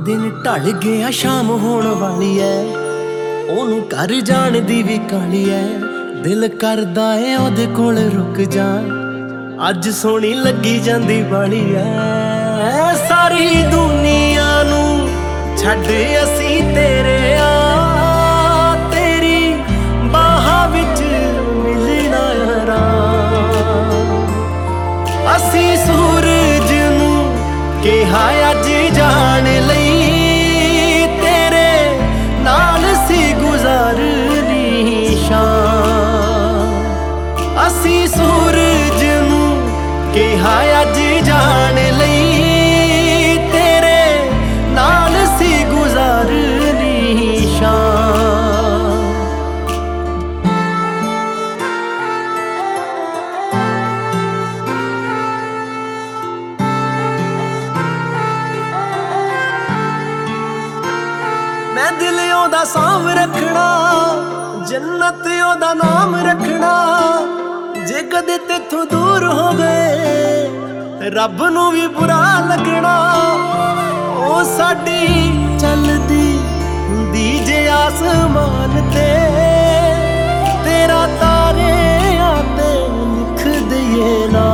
दिन ढल गया शाम होण वाली है, ओनू घर जाण दी भी काली है। दिल करदा है ओदे कोल रुक जा, अज सोहनी लगी जांदी वाली है। सारी दुनिया नू छड्ड असीं तेरे आ, तेरी बाहां विच मिलना आराम। असीं सूरज नू कहा अज जाण लई, तेरे नाल सी गुज़ारनी शाम। असीं सूरज नू कहा अज जाण लई, तेरे नाल सी गुज़ारनी शाम। मैं दिल ओदा साम रखना, जन्नत ओदा नाम रखना। जे कदे तेथों दूर हो गए रब नू भी बुरा लगना। ओ साडी चलदी हुंदी जे आसमान ते, तेरा तारे आते लिख दईए ना।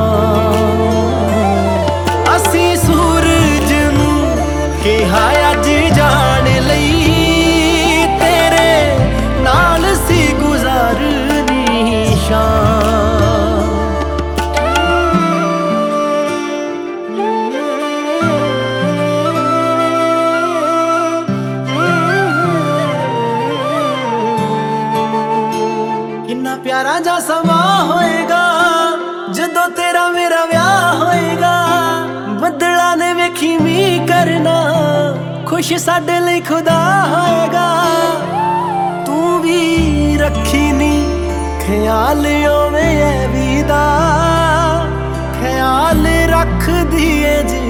असीं सूरज नू कहा अज जाण लई, तेरे नाल सी गुज़ारनी शाम। किन्ना प्यारा जा समा होएगा जदों तेरा मेरा व्याह होएगा। बदला ने वेखी मींह करना, खुश साडे लई खुदा होएगा। तू भी रखी नी ख्याल ओवें ऐ वी दा, ख्याल रख दिए जी